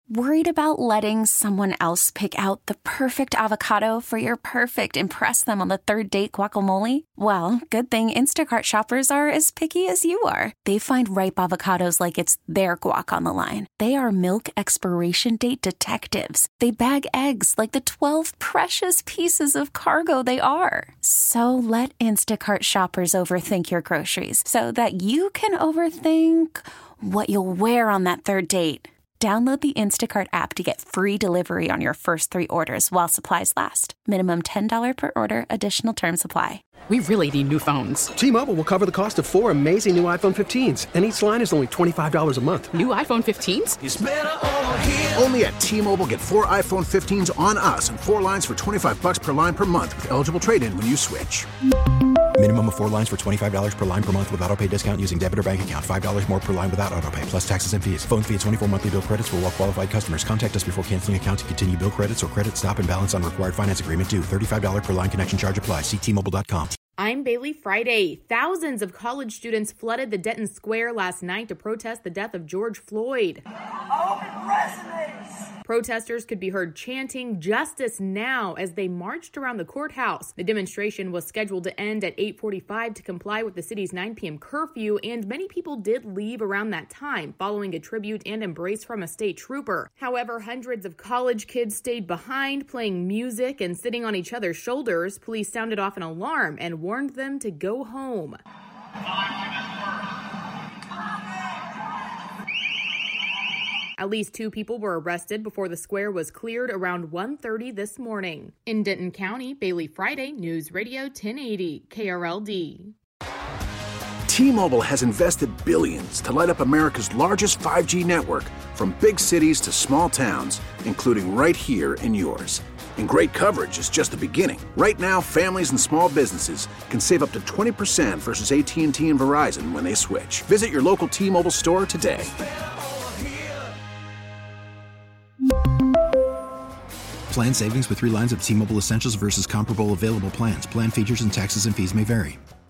Worried about letting someone else pick out the perfect avocado for your perfect impress them on the third date guacamole? Well, good thing Instacart shoppers are as picky as you are. They find ripe avocados like it's their guac on the line. They are milk expiration date detectives. They bag eggs like the 12 precious pieces of cargo they are. So let Instacart shoppers overthink your groceries so that you can overthink what you'll wear on that third date. Download the Instacart app to get free delivery on your first 3 orders while supplies last. Minimum $10 per order. Additional terms apply. We really need new phones. T-Mobile will cover the cost of 4 amazing new iPhone 15s, and each line is only $25 a month. New iPhone 15s? It's better over here. Only at T-Mobile, get 4 iPhone 15s on us and 4 lines for $25 per line per month with eligible trade-in when you switch. Minimum of 4 lines for $25 per line per month with autopay discount using debit or bank account. $5 more per line without autopay, plus taxes and fees. Phone fee at 24 monthly bill credits for well-qualified customers. Contact us before canceling account to continue bill credits or credit stop and balance on required finance agreement due. $35 per line connection charge applies. See T-Mobile.com. I'm Bailey Friday. Thousands of college students flooded the Denton Square last night to protest the death of George Floyd. I hope it resonates. Protesters could be heard chanting "Justice now" as they marched around the courthouse. The demonstration was scheduled to end at 8:45 to comply with the city's 9 p.m. curfew, and many people did leave around that time, following a tribute and embrace from a state trooper. However, hundreds of college kids stayed behind, playing music and sitting on each other's shoulders. Police sounded off an alarm and warned them to go home. At least 2 people were arrested before the square was cleared around 1:30 this morning. In Denton County, Bailey Friday, News Radio 1080, KRLD. T-Mobile has invested billions to light up America's largest 5G network, from big cities to small towns, including right here in yours. And great coverage is just the beginning. Right now, families and small businesses can save up to 20% versus AT&T and Verizon when they switch. Visit your local T-Mobile store today. Plan savings with 3 lines of T-Mobile Essentials versus comparable available plans. Plan features and taxes and fees may vary.